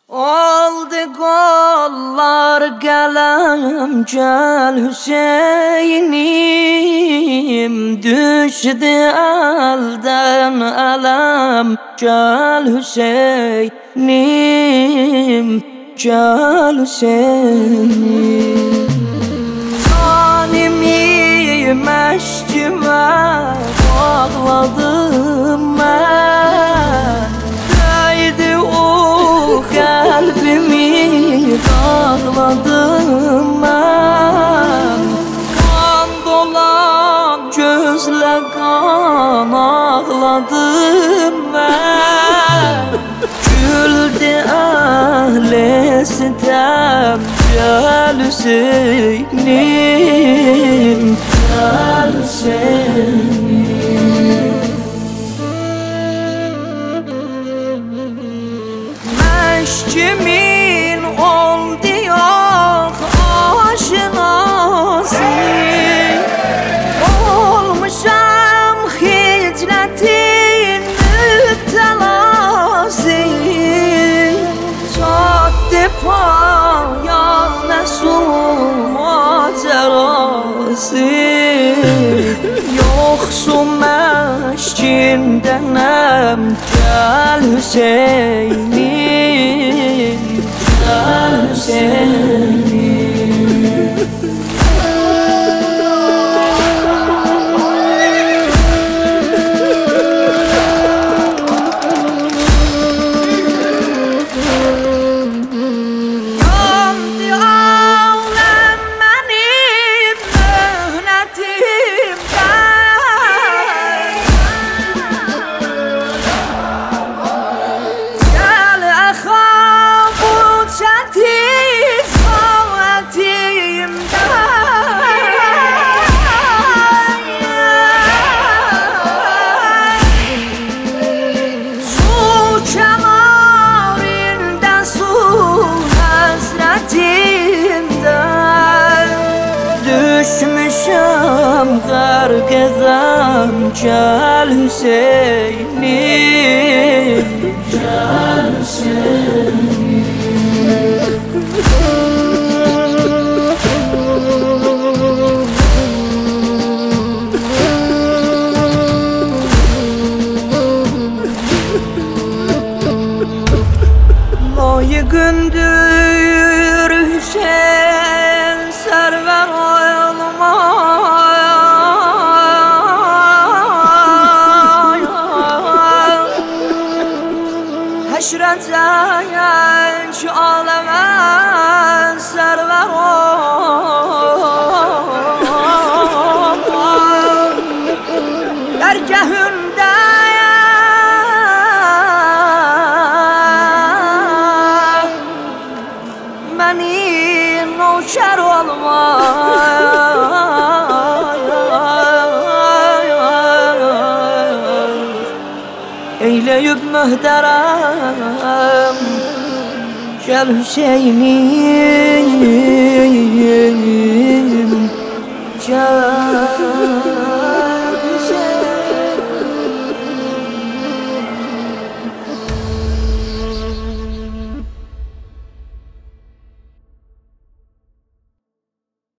Oldu kollar gələm, gəl Hüseynim. Düşdü əldən ələm, gəl Hüseynim, gəl Hüseynim. Canimi məşkimə bağladım mən, dəydi o qəlbimi dağladım mən. Qan dolan gözlə qan ağladım mən. Güldü əhli sitəm, gəl Hüseynim, gəl Hüseynim. Məşkimin oldu yox aşinası, olmuşam hicrətin mübtəlası. Çatdı payana su macərası, yoxsun məşkindənəm, gəl Hüseynim, gəl Hüseynim. Düşmüşəm qərqəzəm, gəl Hüseynim, gəl Hüseynim. Loy gündür Hüseyin sərvər olma, həşrəcəyən ki aləmə sərvər olma. Dərgəhündə məni nökər olma, eyləyib möhtərəm, gəl Hüseynim, gəl